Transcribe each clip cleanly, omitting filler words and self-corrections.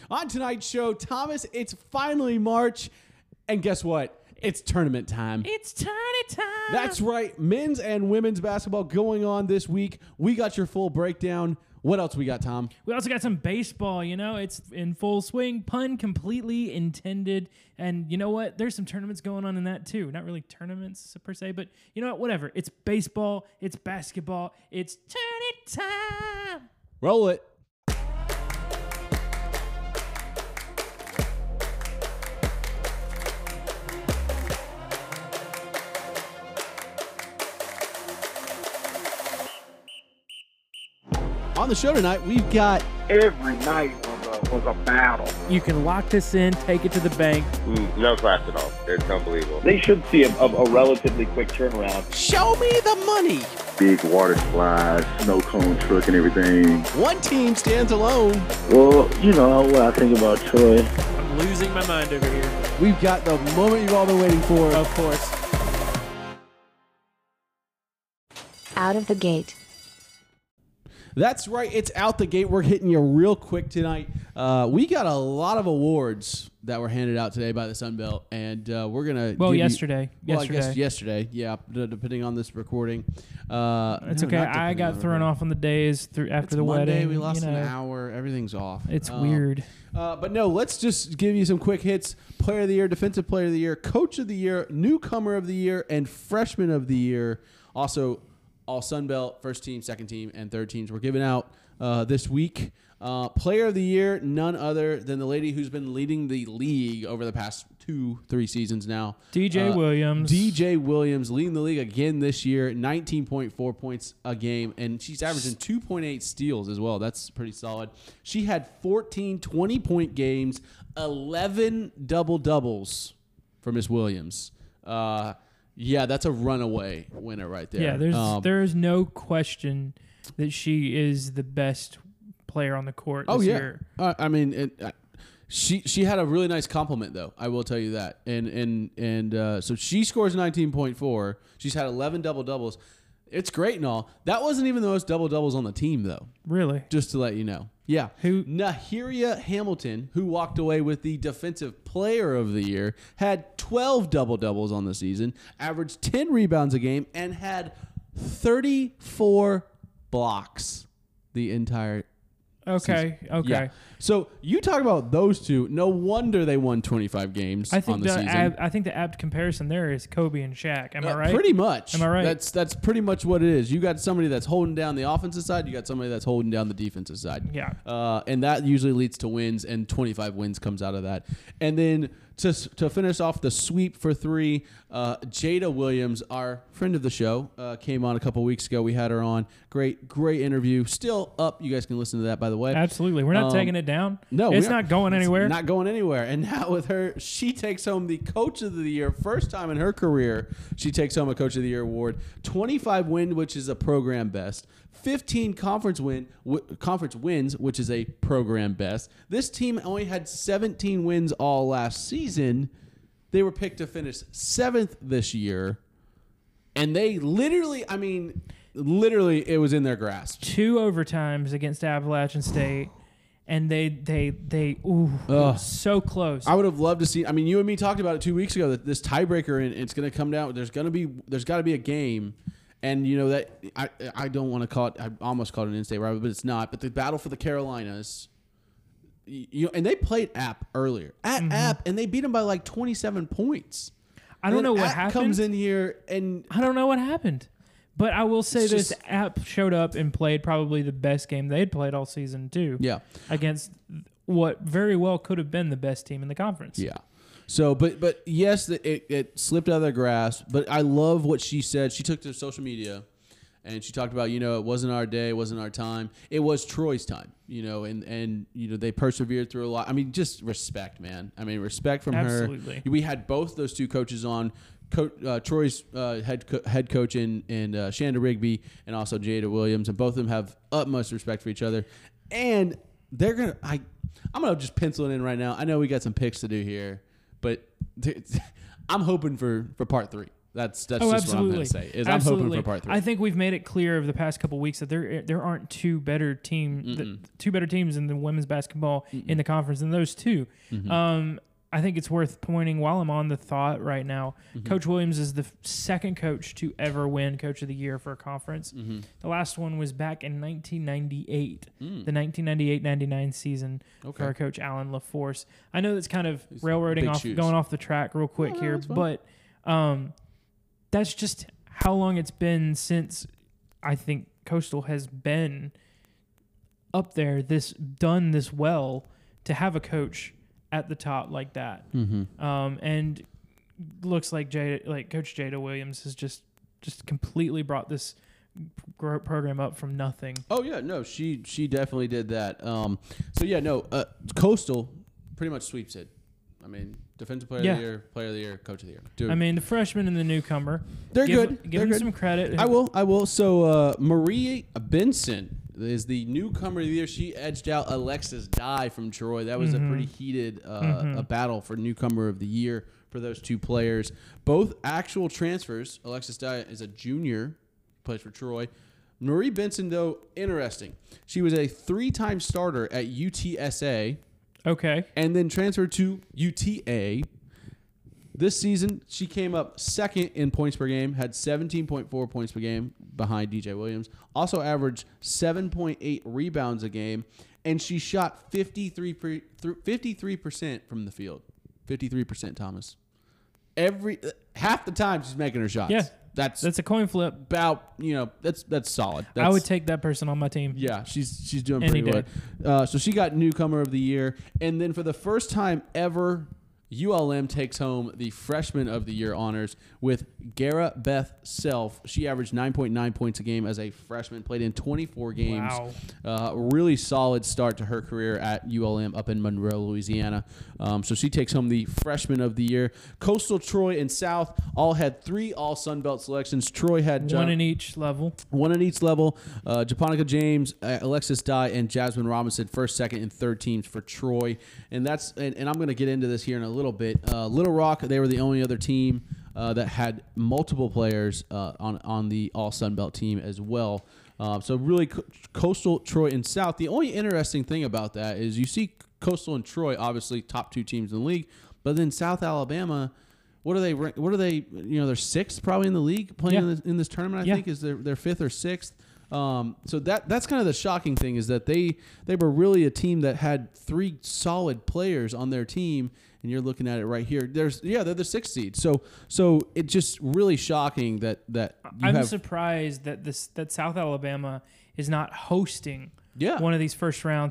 On tonight's show, Thomas, it's finally March, and guess what? It's tournament time. It's tournament time. That's right. Men's and women's basketball going on this week. We got your full breakdown. What else we got, Tom? We also got some baseball, it's in full swing, pun completely intended. And you know what? There's some tournaments going on in that too. Not really tournaments per se, but you know what? Whatever. It's baseball, it's basketball, it's tournament time. Roll it. On the show tonight, we've got every night was a battle. You can lock this in, take it to the bank. No class at all. It's unbelievable. They should see a relatively quick turnaround. Show Me the Money. Big water slides, snow cone truck and everything. One team stands alone. Well, what I think about Troy. I'm losing my mind over here. We've got the moment you've all been waiting for. Of course. Out of the gate. That's right. It's out the gate. We're hitting you real quick tonight. We got a lot of awards that were handed out today by the Sun Belt, and we're gonna. Yesterday. I guess yesterday. Yeah, depending on this recording. It's okay. I got thrown off on the days after the Monday, wedding. We lost an hour. Everything's off. It's weird. But no, let's just give you some quick hits. Player of the Year, Defensive Player of the Year, Coach of the Year, Newcomer of the Year, and Freshman of the Year. Also, all Sun Belt, first team, second team, and third teams were given out this week. Player of the Year, none other than the lady who's been leading the league over the past 2-3 seasons now. DJ Williams. DJ Williams leading the league again this year, 19.4 points a game, and she's averaging 2.8 steals as well. That's pretty solid. She had 14 20-point games, 11 double-doubles for Miss Williams. Yeah, that's a runaway winner right there. Yeah, there's no question that she is the best player on the court this year. She had a really nice compliment though. I will tell you that. And so she scores 19.4. She's had 11 double doubles. It's great and all. That wasn't even the most double doubles on the team though. Really? Just to let you know. Yeah. Nahiria Hamilton, who walked away with the Defensive Player of the Year, had 12 double-doubles on the season, averaged 10 rebounds a game, and had 34 blocks the entire Okay. season. Yeah. So you talk about those two. No wonder they won 25 games on the season. I think the apt comparison there is Kobe and Shaq. Am I right? Pretty much. Am I right? That's pretty much what it is. You got somebody that's holding down the offensive side. You got somebody that's holding down the defensive side. Yeah. And that usually leads to wins, and 25 wins comes out of that. And then to finish off the sweep for three, Jada Williams, our friend of the show, came on a couple weeks ago. We had her on. Great interview. Still up. You guys can listen to that, by the way. Absolutely. We're not taking it down. No, it's not going anywhere. It's not going anywhere. And now with her, she takes home the Coach of the Year. First time in her career, she takes home a Coach of the Year award. 25 win, which is a program best. 15 conference wins, which is a program best. This team only had 17 wins all last season. They were picked to finish 7th this year. And they literally, it was in their grasp. 2 overtimes against Appalachian State. And they so close. I would have loved to see. You and me talked about it 2 weeks ago that this tiebreaker, and it's going to come down. There's got to be a game, and that I don't want to call it. I almost called it an in-state rivalry, but it's not. But the battle for the Carolinas, and they played App earlier App, and they beat them by like 27 points. I don't know what happened. Comes in here, and I don't know what happened. But I will say this App showed up and played probably the best game they'd played all season, too. Yeah. Against what very well could have been the best team in the conference. Yeah. So, but yes, it slipped out of their grasp. But I love what she said. She took to social media, and she talked about, it wasn't our day, it wasn't our time. It was Troy's time, and they persevered through a lot. Just respect, man. Respect from her. Absolutely. We had both those two coaches on. Troy's head coach and Shanda Rigby, and also Jada Williams, and both of them have utmost respect for each other. And they're gonna. I'm gonna just pencil it in right now. I know we got some picks to do here, but I'm hoping for part 3. That's Oh, just absolutely. what I'm going to say. Is Absolutely. I'm hoping for part 3. I think we've made it clear over the past couple weeks that there aren't two better teams in the women's basketball in the conference than those two. I think it's worth pointing while I'm on the thought right now. Coach Williams is the second coach to ever win Coach of the Year for a conference. The last one was back in 1998, the 1998-99 season for our coach Alan LaForce. I know that's kind of railroading off, going off the track real quick here, but that's just how long it's been since I think Coastal has been up there, done this well to have a coach at the top like that. And looks like Coach Jada Williams has just completely brought this program up from nothing. Oh yeah, no, she definitely did that. Coastal pretty much sweeps it. I mean, defensive player of the year, player of the year, coach of the year. Dude. I mean, the freshman and the newcomer. They're good. Give them some credit. I will. So Marie Benson is the newcomer of the year. She edged out Alexis Dye from Troy. That was a pretty heated a battle for newcomer of the year for those two players. Both actual transfers. Alexis Dye is a junior, plays for Troy. Marie Benson, though, interesting. She was a 3-time starter at UTSA. Okay. And then transferred to UTA. This season, she came up second in points per game, had 17.4 points per game behind DJ Williams. Also averaged 7.8 rebounds a game, and she shot 53% from the field. 53%, Thomas. Half the time she's making her shots. Yeah. That's a coin flip. About, that's solid. I would take that person on my team. Yeah, she's doing Any pretty good. So she got newcomer of the year, and then for the first time ever, ULM takes home the freshman of the year honors with Gara Beth Self. She averaged 9.9 points a game as a freshman, played in 24 games. Wow. Really solid start to her career at ULM up in Monroe, Louisiana. So she takes home the freshman of the year. Coastal, Troy, and South all had 3 all Sun Belt selections. Troy had one in each level. Japonica James, Alexis Dye, and Jasmine Robinson, first, second, and third teams for Troy. And I'm going to get into this here in a little bit. Little Rock, they were the only other team that had multiple players on the all Sun Belt team as well. So really, Coastal, Troy, and South. The only interesting thing about that is you see Coastal and Troy, obviously top 2 teams in the league, but then South Alabama. What are they? They're 6th probably in the league playing in this tournament. I think is their 5th or 6th. So that's kind of the shocking thing is that they were really a team that had 3 solid players on their team, and you're looking at it right here. They're the 6th seed. So it's just really shocking that I'm surprised that South Alabama is not hosting one of these first round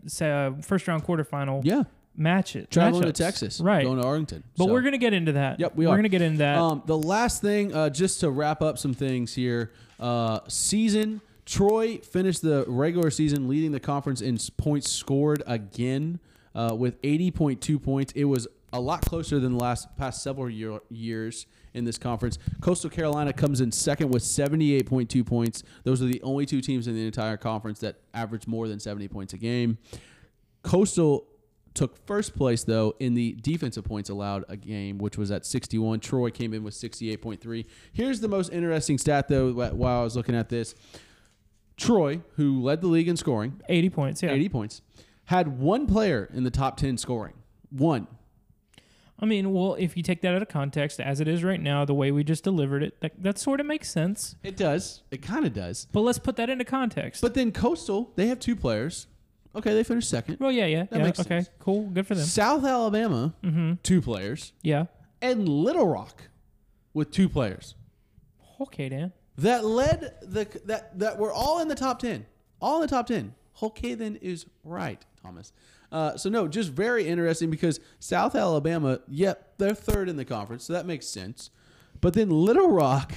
quarterfinal matches. Traveling to Texas, right? Going to Arlington. But we're gonna get into that. Yep, we're going to get into that. The last thing, just to wrap up some things here, season. Troy finished the regular season leading the conference in points scored again with 80.2 points. It was a lot closer than the past several years in this conference. Coastal Carolina comes in second with 78.2 points. Those are the only 2 teams in the entire conference that average more than 70 points a game. Coastal took first place, though, in the defensive points allowed a game, which was at 61. Troy came in with 68.3. Here's the most interesting stat, though, while I was looking at this. Troy, who led the league in scoring, 80 points, 80 points, had 1 player in the top 10 scoring. 1. I mean, well, if you take that out of context, as it is right now, the way we just delivered it, that sort of makes sense. It does. It kind of does. But let's put that into context. But then Coastal, they have 2 players. Okay, they finished second. Well, yeah. Makes okay, sense. cool. Good for them. South Alabama, 2 players. Yeah. And Little Rock with 2 players. Okay, Dan. That led that were all in the top 10. All in the top 10. Okay, then is right, Thomas. So no, just very interesting because South Alabama, they're 3rd in the conference, so that makes sense. But then Little Rock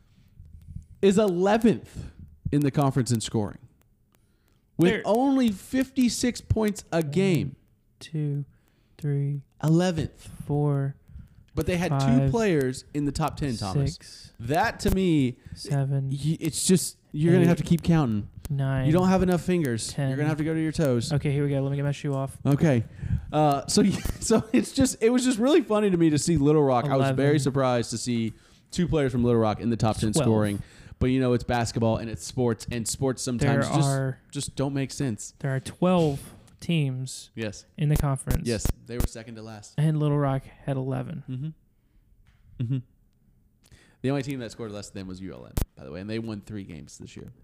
is 11th in the conference in scoring. With only 56 points a game. 2, 3, 11th. 4. But they had 2 players in the top 10, Thomas. 6. That to me, 7. It's just you're going to have to keep counting. 9. You don't have enough fingers. 10. You're going to have to go to your toes. Okay, here we go. Let me get my shoe off. Okay. So it was just really funny to me to see Little Rock. 11. I was very surprised to see 2 players from Little Rock in the top 10 12. scoring. But you know it's basketball and it's sports, and sports sometimes just don't make sense. There are 12 teams Yes. in the conference. Yes, they were second to last. And Little Rock had 11. Mm-hmm. Mm-hmm. The only team that scored less than them was ULM, by the way, and they won 3 games this year.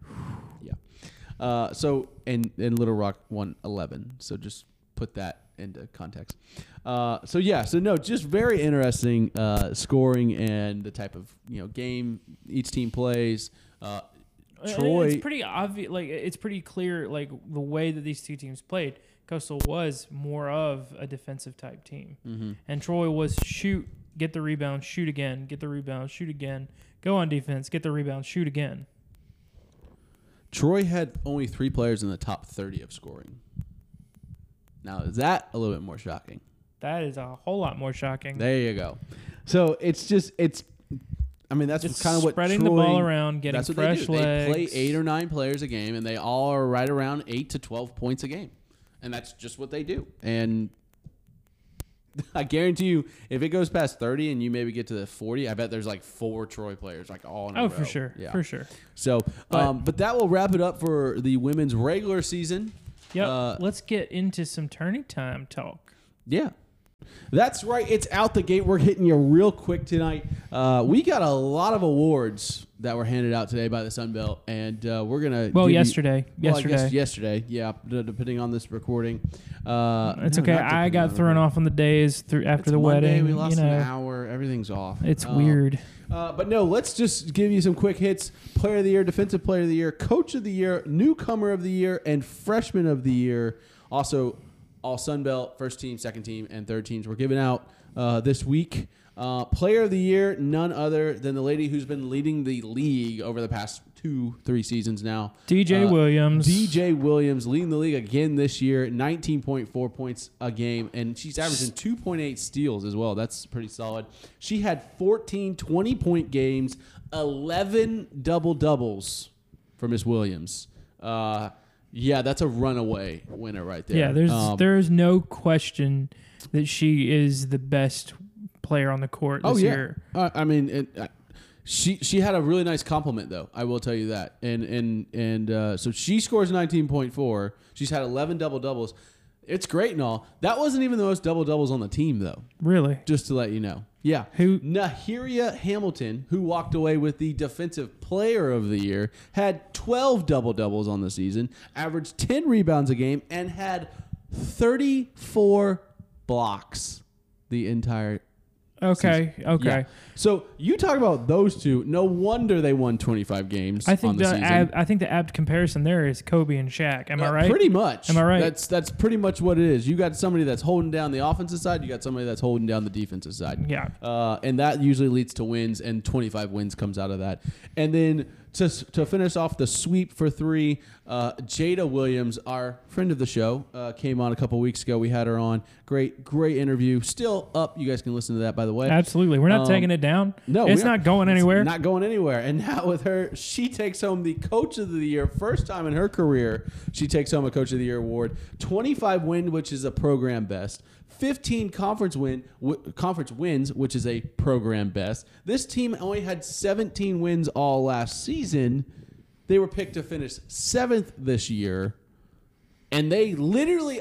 Yeah. So and Little Rock won 11. So just put that into context. Just very interesting scoring and the type of game each team plays. Troy, it's pretty obvious. Like it's pretty clear. Like the way that these two teams played, Coastal was more of a defensive type team, and Troy was shoot, get the rebound, shoot again, get the rebound, shoot again, go on defense, get the rebound, shoot again. Troy had only 3 players in the top 30 of scoring. Now, is that a little bit more shocking? That is a whole lot more shocking. There you go. So that's kind of what spreading Troy, the ball around, getting fresh legs. legs. They play 8 or 9 players a game, and they all are right around 8 to 12 points a game, and that's just what they do. And I guarantee you, if it goes past 30 and you maybe get to the 40, I bet there's like 4 Troy players like all in a row. For sure. Yeah. For sure. So, but that will wrap it up for the women's regular season. Yep. Let's get into some turning time talk. Yeah. That's right. It's out the gate. We're hitting you real quick tonight. We got a lot of awards that were handed out today by the Sun Belt, and we're gonna. Yesterday. I guess yesterday. Yeah, depending on this recording. It's okay. I got thrown off on the days after the Monday, wedding. We lost an hour. Everything's off. It's weird. But no, let's just give you some quick hits. Player of the Year, Defensive Player of the Year, Coach of the Year, Newcomer of the Year, and Freshman of the Year. Also, all Sun Belt, first team, second team, and third teams were given out this week. Player of the Year, none other than the lady who's been leading the league over the past 2-3 seasons now. DJ Williams. DJ Williams leading the league again this year, 19.4 points a game, and she's averaging 2.8 steals as well. That's pretty solid. She had 14 20-point games, 11 double-doubles for Miss Williams. Yeah, that's a runaway winner right there. Yeah, there's no question that she is the best player on the court this year. She had a really nice compliment though. I will tell you that. And so she scores 19.4. She's had 11 double doubles. It's great and all. That wasn't even the most double doubles on the team though. Really? Just to let you know. Yeah. Nahiria Hamilton, who walked away with the Defensive Player of the Year, had 12 double-doubles on the season, averaged 10 rebounds a game, and had 34 blocks the entire Okay. season. Yeah. So you talk about those two. No wonder they won 25 games on the season. I think the apt comparison there is Kobe and Shaq. Am I right? Pretty much. Am I right? That's pretty much what it is. You got somebody that's holding down the offensive side. You got somebody that's holding down the defensive side. Yeah. And that usually leads to wins, and 25 wins comes out of that. And then to finish off the sweep for 3, Jada Williams, our friend of the show, came on a couple weeks ago. We had her on. Great interview. Still up. You guys can listen to that, by the way. Absolutely. We're not taking it down. No, it's not going anywhere. It's not going anywhere. And now with her, she takes home the Coach of the Year. First time in her career, she takes home a Coach of the Year award. 25 wins, which is a program best. 15 conference wins, which is a program best. This team only had 17 wins all last season. They were picked to finish 7th this year. And they literally,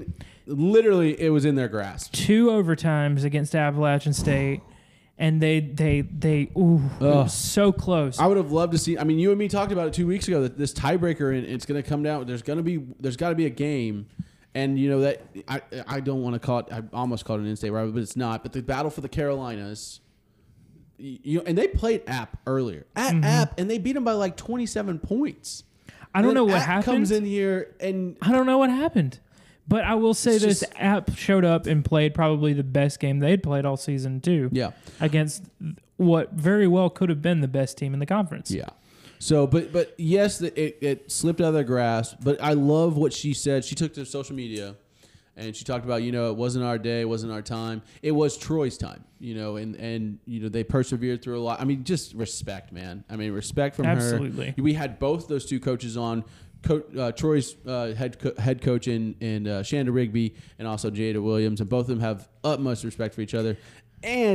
it was in their grasp. 2 overtimes against Appalachian State. And it was so close. I would have loved to see. You and me talked about it 2 weeks ago. That this tiebreaker, and it's going to come down. There's got to be a game, and that I don't want to call it. I almost called it an in-state rivalry, but it's not. But the battle for the Carolinas, and they played App earlier App, and they beat them by like 27 points. I don't know what App happened. Comes in here, and I don't know what happened. But I will say this App showed up and played probably the best game they'd played all season too. Yeah. Against what very well could have been the best team in the conference. Yeah. So, but yes, it slipped out of their grasp. But I love what she said. She took to social media, and she talked about, it wasn't our day, it wasn't our time. It was Troy's time, and they persevered through a lot. Just respect, man. Respect from her. Absolutely. We had both those two coaches on. Troy's head coach in Shanda Rigby, and also Jada Williams, and both of them have utmost respect for each other. And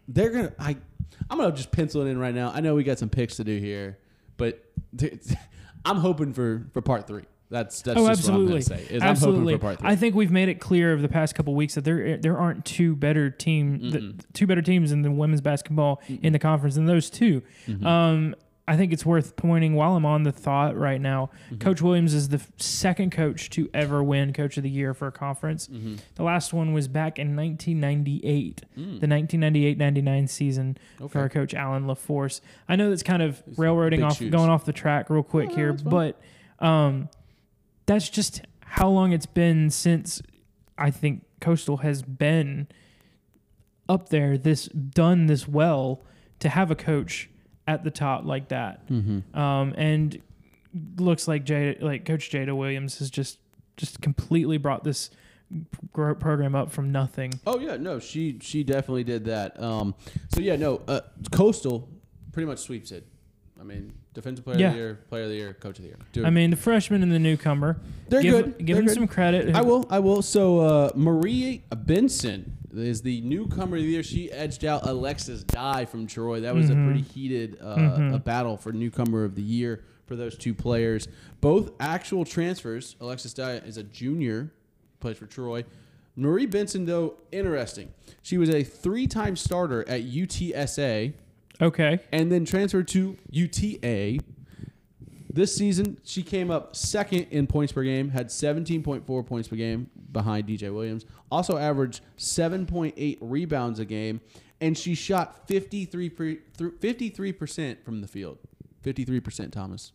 they're gonna. I'm gonna just pencil it in right now. I know we got some picks to do here, but I'm hoping for part 3. That's just absolutely. what I'm gonna say. Is Absolutely. I'm hoping for part 3. I think we've made it clear over the past couple weeks that there aren't two better teams in the women's basketball in the conference than those two. I think it's worth pointing while I'm on the thought right now. Coach Williams is the second coach to ever win Coach of the Year for a conference. The last one was back in 1998, the 1998-99 season for our coach Alan LaForce. I know that's kind of railroading big off, shoes. going off the track real quick here, but that's just how long it's been since I think Coastal has been up there, done this well to have a coach at the top like that. And looks like Coach Jada Williams has just completely brought this program up from nothing. Oh yeah, no, she definitely did that. Coastal pretty much sweeps it. I mean, defensive player of the year, player of the year, coach of the year. I mean, the freshman and the newcomer. They're good. Give them some credit. I will. So Marie Benson is the newcomer of the year. She edged out Alexis Dye from Troy. That was a pretty heated a battle for newcomer of the year for those two players. Both actual transfers. Alexis Dye is a junior, plays for Troy. Marie Benson, though, interesting. She was a 3-time starter at UTSA. Okay. And then transferred to UTA. This season, she came up second in points per game, had 17.4 points per game behind DJ Williams. Also averaged 7.8 rebounds a game, and she shot 53% from the field. 53%, Thomas.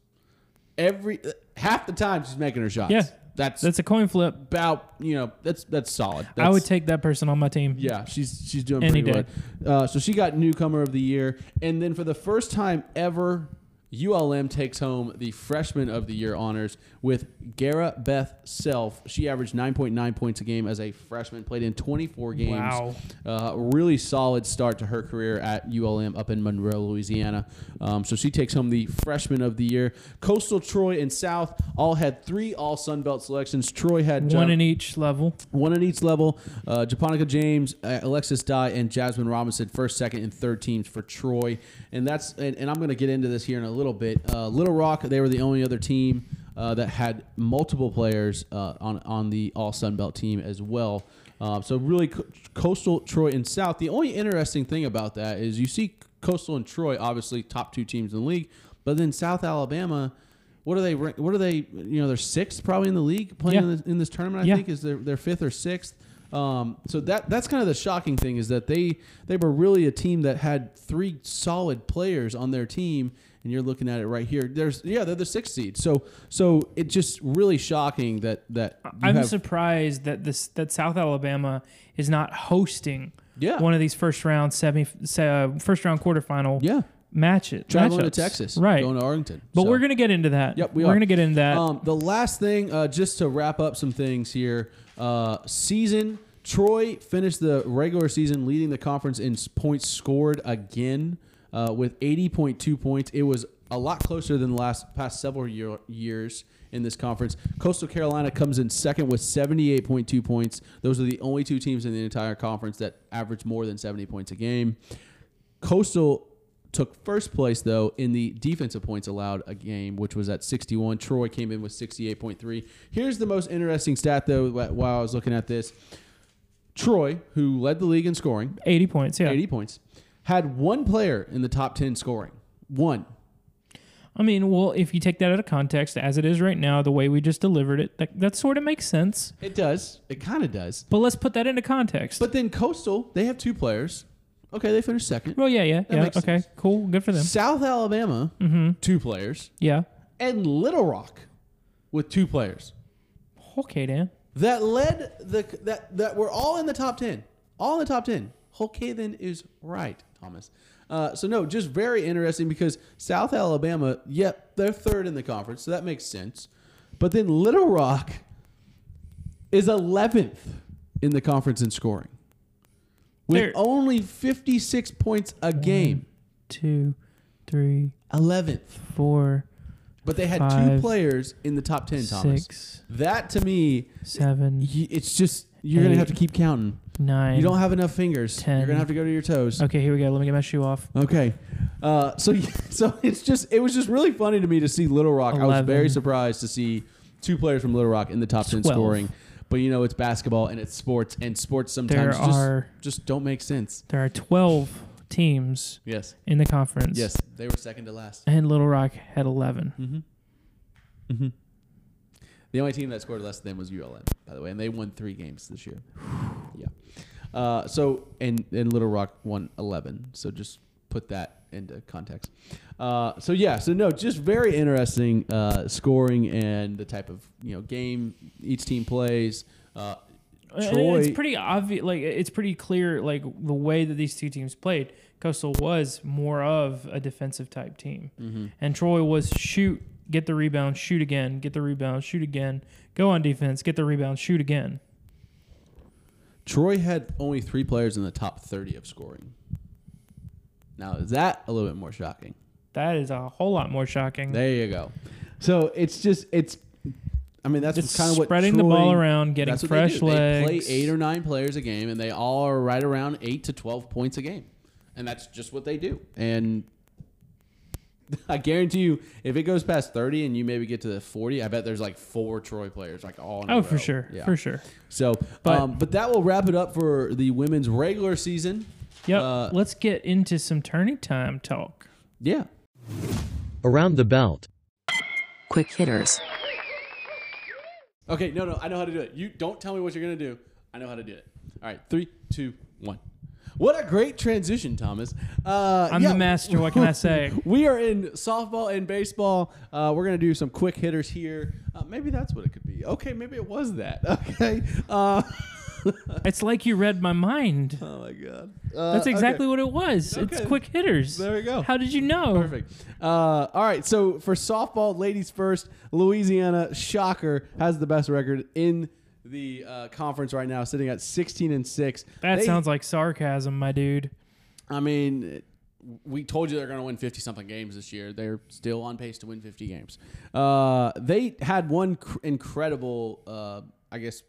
Half the time she's making her shots. Yeah. That's a coin flip. About, that's solid. I would take that person on my team. Yeah, she's doing Any pretty day. good. So she got newcomer of the year, and then for the first time ever, ULM takes home the freshman of the year honors with Gara Beth Self. She averaged 9.9 points a game as a freshman, played in 24 games. Wow. Really solid start to her career at ULM up in Monroe, Louisiana. So she takes home the freshman of the year. Coastal, Troy, and South all had 3 all Sun Belt selections. Troy had one in each level. Japonica James, Alexis Dye, and Jasmine Robinson, first, second, and third teams for Troy. And I'm going to get into this here in a little bit. Little Rock, they were the only other team that had multiple players on the All Sun Belt team as well. So really, Coastal, Troy, and South. The only interesting thing about that is you see Coastal and Troy, obviously top 2 teams in the league, but then South Alabama. What are they? They're 6th probably in the league playing in this tournament. I think is their 5th or 6th. So that's kind of the shocking thing is that they were really a team that had 3 solid players on their team, and you're looking at it right here. They're the 6th seed. So it's just really shocking that I'm surprised that South Alabama is not hosting one of these first round quarterfinal matches. Traveling to Texas, right? Going to Arlington. But we're going to get into that. Yep, we're going to get into that. The last thing, just to wrap up some things here, season. Troy finished the regular season leading the conference in points scored again with 80.2 points. It was a lot closer than the past several years in this conference. Coastal Carolina comes in second with 78.2 points. Those are the only 2 teams in the entire conference that average more than 70 points a game. Coastal took first place, though, in the defensive points allowed a game, which was at 61. Troy came in with 68.3. Here's the most interesting stat, though, while I was looking at this. Troy, who led the league in scoring, 80 points, 80 points, had 1 player in the top 10 scoring. 1. I mean, well, if you take that out of context, as it is right now, the way we just delivered it, that sort of makes sense. It does. It kind of does. But let's put that into context. But then Coastal, they have 2 players. Okay, they finished second. Well, yeah. makes Okay, sense. cool. Good for them. South Alabama, 2 players. Yeah. And Little Rock with 2 players. Okay, Dan. That led that were all in the top 10. All in the top 10. Okay, then is right, Thomas. So no, just very interesting because South Alabama, they're 3rd in the conference, so that makes sense. But then Little Rock is 11th in the conference in scoring. With only 56 points a game. 2, 3, 11th. 4. But they had 5, 2 players in the top 10, Thomas. 6. That to me, 7. it's just You're going to 8, have to keep counting. 9. You don't have enough fingers. 10. You're going to have to go to your toes. Okay, here we go. Let me get my shoe off. Okay. So it was just really funny to me to see Little Rock. 11. I was very surprised to see 2 players from Little Rock in the top 10 12. scoring. But it's basketball and it's sports, and sports sometimes just don't make sense. There are 12 teams Yes. in the conference. Yes. They were second to last. And Little Rock had 11. Mm-hmm. Mm-hmm. The only team that scored less than them was ULM, by the way, and they won 3 games this year. Yeah. And Little Rock won 11. So just put that into context. Just very interesting scoring and the type of game each team plays. Troy, It's pretty obvious. Like it's pretty clear. Like the way that these 2 teams played, Coastal was more of a defensive type team, and Troy was shoot, get the rebound, shoot again, get the rebound, shoot again, go on defense, get the rebound, shoot again. Troy had only 3 players in the top 30 of scoring. Now, is that a little bit more shocking? That is a whole lot more shocking. There you go. So that's kind of what spreading the Troy, ball around, getting that's what fresh they do. legs. They play 8 or 9 players a game, and they all are right around 8 to 12 points a game, and that's just what they do. And I guarantee you, if it goes past 30 and you maybe get to the 40, I bet there's like 4 Troy players like all in a row. For sure, Yeah. for sure. So, but that will wrap it up for the women's regular season. Yep. Let's get into some turning time talk. Yeah. Around the belt. Quick hitters. Okay, no, I know how to do it. You don't tell me what you're going to do. I know how to do it. All right, 3, 2, 1. What a great transition, Thomas. I'm the master. What can I say? We are in softball and baseball. We're going to do some quick hitters here. Maybe that's what it could be. Okay, maybe it was that. Okay. It's like you read my mind. Oh, my God. That's exactly what it was. Okay. It's quick hitters. There we go. How did you know? Perfect. All right, so for softball, ladies first, Louisiana, shocker, has the best record in the conference right now, sitting at 16-6. That sounds like sarcasm, my dude. I mean, we told you they're going to win 50-something games this year. They're still on pace to win 50 games. They had one incredible, I guess,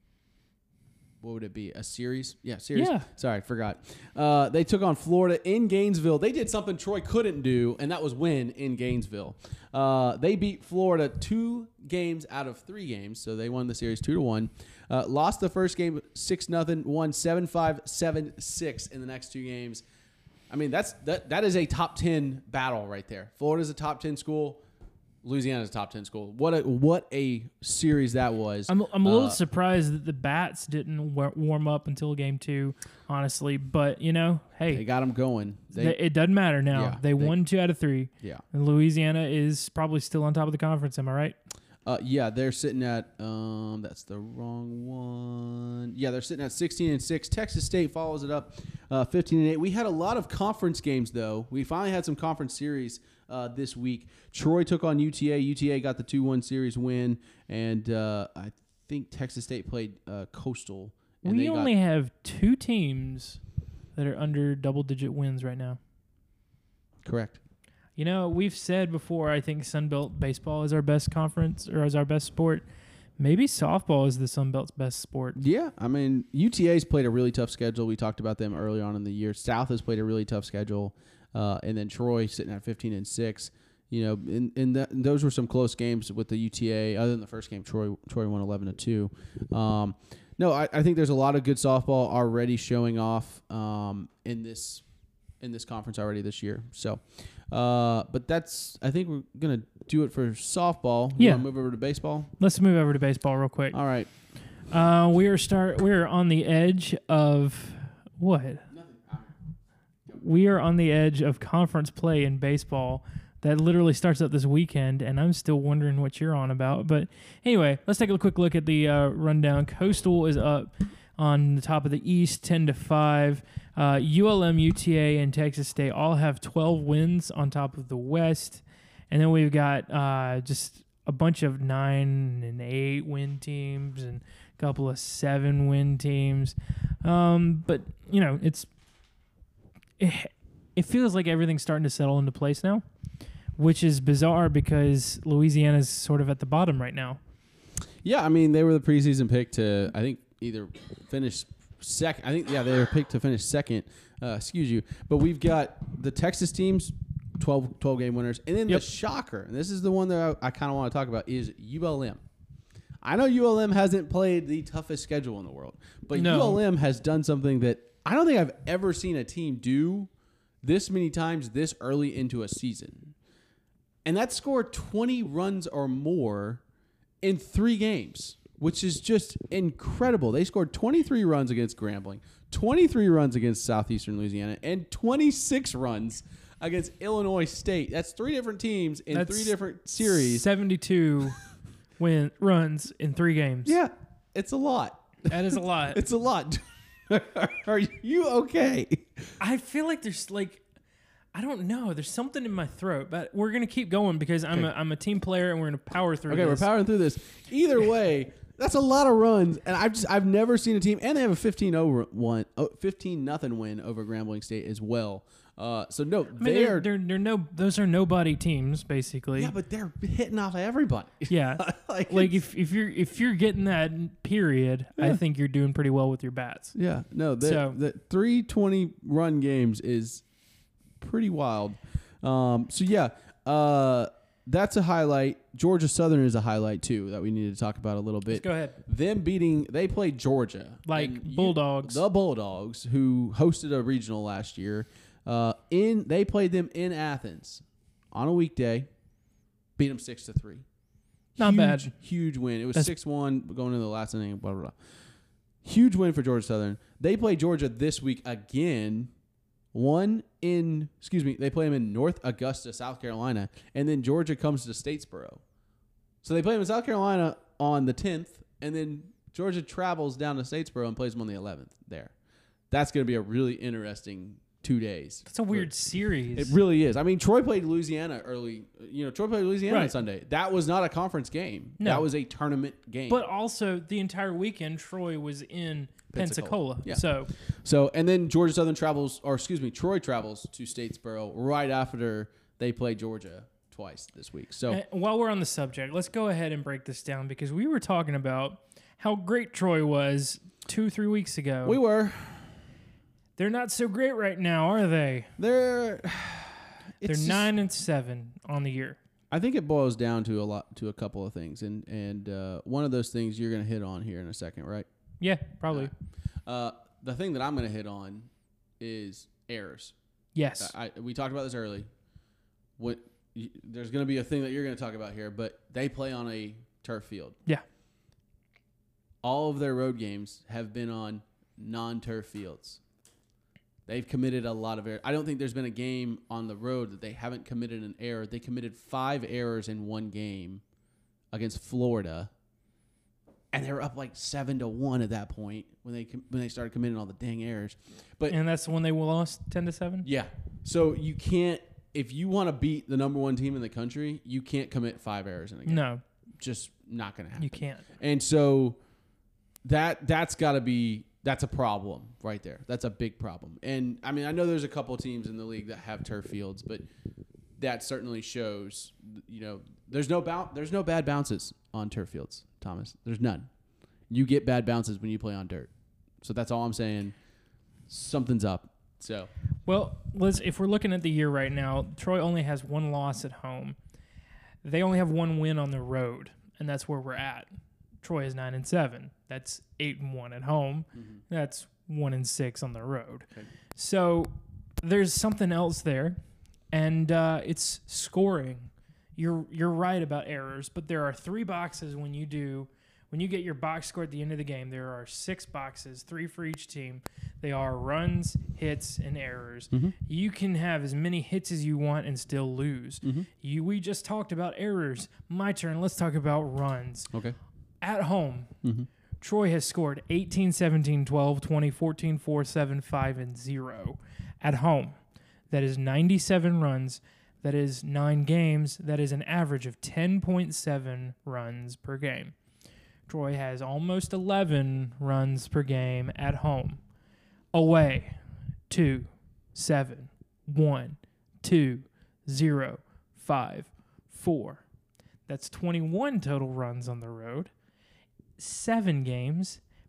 what would it be? A series? Yeah, series. Yeah. Sorry, forgot. They took on Florida in Gainesville. They did something Troy couldn't do, and that was win in Gainesville. They beat Florida 2 games out of 3 games, so they won the series 2-1. Lost the first game 6-0, won 7-5, 7-6 in the next 2 games. I mean, that is a top 10 battle right there. Florida's a top 10 school. Louisiana's a top 10 school. What a series that was. I'm a little surprised that the bats didn't warm up until game 2, honestly. But hey, they got them going. It doesn't matter now. Yeah, they won 2 out of 3. Yeah, and Louisiana is probably still on top of the conference. Am I right? Yeah, they're sitting at that's the wrong one. Yeah, they're sitting at 16-6. Texas State follows it up 15-8. We had a lot of conference games though. We finally had some conference series this week. Troy took on UTA. UTA got the 2-1 series win, and I think Texas State played Coastal. And we only have 2 teams that are under double-digit wins right now. Correct. We've said before, I think Sunbelt baseball is our best conference or is our best sport. Maybe softball is the Sunbelt's best sport. Yeah, I mean, UTA's played a really tough schedule. We talked about them early on in the year. South has played a really tough schedule. And then Troy sitting at 15-6. And those were some close games with the UTA. Other than the first game, Troy won 11-2. No, I think there's a lot of good softball already showing off in this conference already this year. So, but I think we're gonna do it for softball. Yeah. You wanna move over to baseball? Let's move over to baseball real quick. All right. We are on the edge of what? We are on the edge of conference play in baseball that literally starts up this weekend, and I'm still wondering what you're on about. But anyway, let's take a quick look at the rundown. Coastal is up on the top of the East, 10-5. ULM, UTA, and Texas State all have 12 wins on top of the West. And then we've got just a bunch of 9 and 8 win teams and a couple of 7 win teams. But, it feels like everything's starting to settle into place now, which is bizarre because Louisiana's sort of at the bottom right now. Yeah, I mean, they were the preseason pick to, I think, either finish second. I think, yeah, they were picked to finish second. Excuse you. But we've got the Texas teams, 12 game winners. And then the shocker, and this is the one that I kind of want to talk about, is ULM. I know ULM hasn't played the toughest schedule in the world, but ULM has done something that I don't think I've ever seen a team do this many times this early into a season. And that scored 20 runs or more in 3 games, which is just incredible. They scored 23 runs against Grambling, 23 runs against Southeastern Louisiana, and 26 runs against Illinois State. That's 3 different teams in 3 different series. 72 runs in 3 games. Yeah, it's a lot. That is a lot. It's a lot. Are you okay? I feel like there's I don't know. There's something in my throat, but we're gonna keep going because I'm a team player and we're gonna power through. Okay, this. we're powering through this. Either way, that's a lot of runs, and I've never seen a team, and they have a 15-0 win over Grambling State as well. So no, they're those are nobody teams basically. Yeah, but they're hitting off everybody. Yeah, like if you're getting that period, I think you're doing pretty well with your bats. Yeah, no, the 320 run games is pretty wild. That's a highlight. Georgia Southern is a highlight too that we need to talk about a little bit. Let's go ahead. They played Georgia, Bulldogs. The Bulldogs, who hosted a regional last year. They played them in Athens on a weekday, beat them 6-3. Not bad. Huge win. It was 6-1 going into the last inning. Blah blah blah. Huge win for Georgia Southern. They play Georgia this week again. They play them in North Augusta, South Carolina, and then Georgia comes to Statesboro. So they play them in South Carolina on the 10th, and then Georgia travels down to Statesboro and plays them on the 11th there. That's going to be a really interesting 2 days. That's a weird series. It really is. I mean, Troy played Louisiana early. Troy played Louisiana on Sunday. That was not a conference game. No. That was a tournament game. But also, the entire weekend, Troy was in Pensacola. Yeah. So, and then Troy travels to Statesboro right after they play Georgia twice this week. So while we're on the subject, let's go ahead and break this down because we were talking about how great Troy was 2-3 weeks ago. we were. They're not so great right now, are they? They're 9-7 on the year. I think it boils down to a couple of things, and one of those things you're going to hit on here in a second, right? Yeah, probably. The thing that I'm going to hit on is errors. Yes. We talked about this early. There's going to be a thing that you're going to talk about here, but they play on a turf field. Yeah. All of their road games have been on non-turf fields. They've committed a lot of errors. I don't think there's been a game on the road that they haven't committed an error. They committed 5 errors in one game against Florida, and they were up like 7-1 at that point when they started committing all the dang errors. And that's when they lost 10-7. Yeah. So you can't, if you want to beat the number 1 team in the country, you can't commit 5 errors in a game. No, just not going to happen. you can't. And so that's got to be. That's a problem right there. That's a big problem. And, I mean, I know there's a couple teams in the league that have turf fields, but that certainly shows, there's no bad bounces on turf fields, Thomas. There's none. You get bad bounces when you play on dirt. So that's all I'm saying. Something's up. So, well, if we're looking at the year right now, Troy only has 1 loss at home. They only have 1 win on the road, and that's where we're at. Troy is 9-7. That's 8-1 at home. Mm-hmm. That's 1-6 on the road. Okay. So there's something else there, and it's scoring. You're right about errors, but there are 3 boxes when you get your box score at the end of the game. There are 6 boxes, 3 for each team. They are runs, hits, and errors. Mm-hmm. You can have as many hits as you want and still lose. Mm-hmm. We just talked about errors. My turn. Let's talk about runs. Okay. At home, Troy has scored 18, 17, 12, 20, 14, 4, 7, 5, and 0. At home, that is 97 runs. That is 9 games. That is an average of 10.7 runs per game. Troy has almost 11 runs per game at home. Away, 2, 7, 1, 2, 0, 5, 4. That's 21 total runs on the road. 7 games,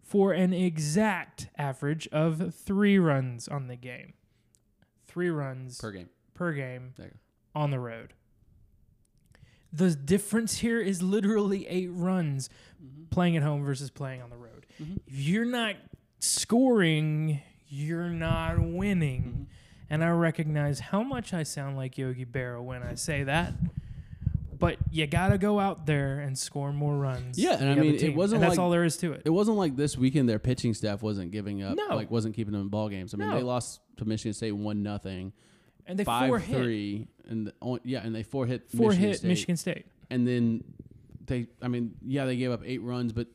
for an exact average of 3 runs on the game. 3 runs Per game. per game There you go. on the road. The difference here is literally 8 runs playing at home versus playing on the road. If you're not scoring, you're not winning. And I recognize how much I sound like Yogi Berra when I say that. But you got to go out there and score more runs. Yeah, and than I the mean, other team. it wasn't And that's like- all there is to it. It wasn't like this weekend their pitching staff wasn't giving up, No. like wasn't keeping them in ball games. I mean, No. they lost to Michigan State 1-0, And they 4-hit. 5-3, and they 4-hit 4-hit Michigan State. And then they gave up 8 runs, but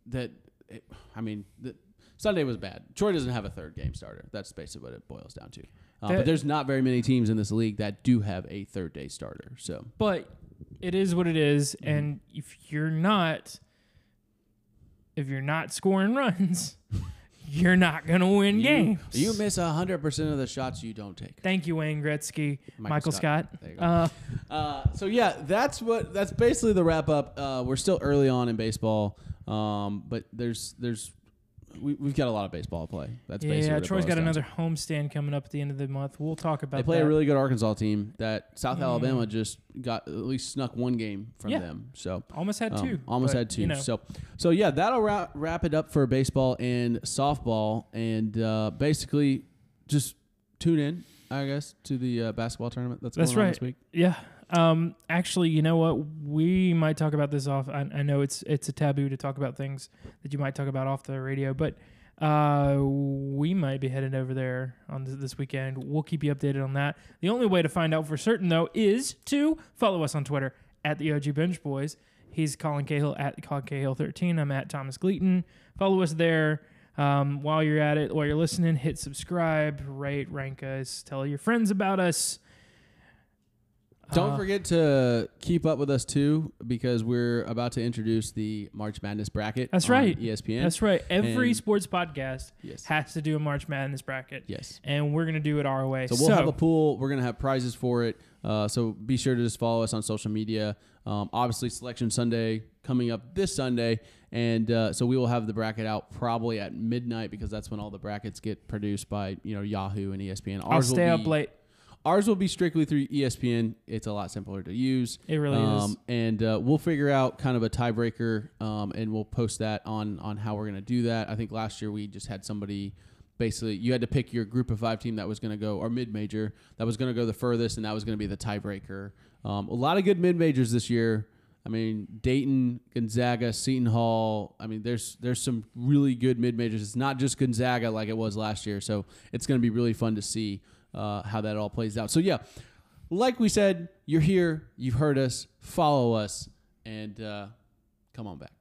Sunday was bad. Troy doesn't have a third game starter. That's basically what it boils down to. But there's not very many teams in this league that do have a third day starter. So, But it is what it is, and if you're not scoring runs, you're not gonna win games. you miss 100% of the shots you don't take. Thank you, Wayne Gretzky, Michael Scott. There you go. So yeah, that's basically the wrap up. We're still early on in baseball, but we've got a lot of baseball to play. That's basically what it Troy's boils got down another to. homestand coming up at the end of the month. We'll talk about They play that. a really good Arkansas team that South Alabama just got at least snuck 1 game from Yeah. them. So Almost had 2. Almost but, had 2. you know. So yeah, that'll wrap it up for baseball and softball, and basically just tune in, I guess, to the basketball tournament that's going on this week. Yeah. Actually, you know what? We might talk about this off. I know it's a taboo to talk about things that you might talk about off the radio, but we might be headed over there on this weekend. We'll keep you updated on that. The only way to find out for certain, though, is to follow us on Twitter at the OG Bench Boys. He's Colin Cahill at Colin Cahill 13. I'm at Thomas Gleaton. Follow us there. While you're at it, while you're listening, hit subscribe, rate, rank us, tell your friends about us. Don't forget to keep up with us too, because we're about to introduce the March Madness bracket. That's on right. ESPN. That's right. Every And- sports podcast Yes. has to do a March Madness bracket. Yes. And we're going to do it our way. So we'll have a pool. We're going to have prizes for it. So be sure to just follow us on social media. Obviously, Selection Sunday coming up this Sunday. And so we will have the bracket out probably at midnight, because that's when all the brackets get produced by Yahoo and ESPN. I'll stay up late. Ours will be strictly through ESPN. It's a lot simpler to use. It really is. And we'll figure out kind of a tiebreaker, and we'll post that on how we're going to do that. I think last year we just had somebody, basically, you had to pick your group of 5 team that was going to go, or mid-major, that was going to go the furthest, and that was going to be the tiebreaker. A lot of good mid-majors this year. I mean, Dayton, Gonzaga, Seton Hall. I mean, there's some really good mid-majors. It's not just Gonzaga like it was last year. So it's going to be really fun to see how that all plays out. So, yeah, like we said, you're here. You've heard us. Follow us. And come on back.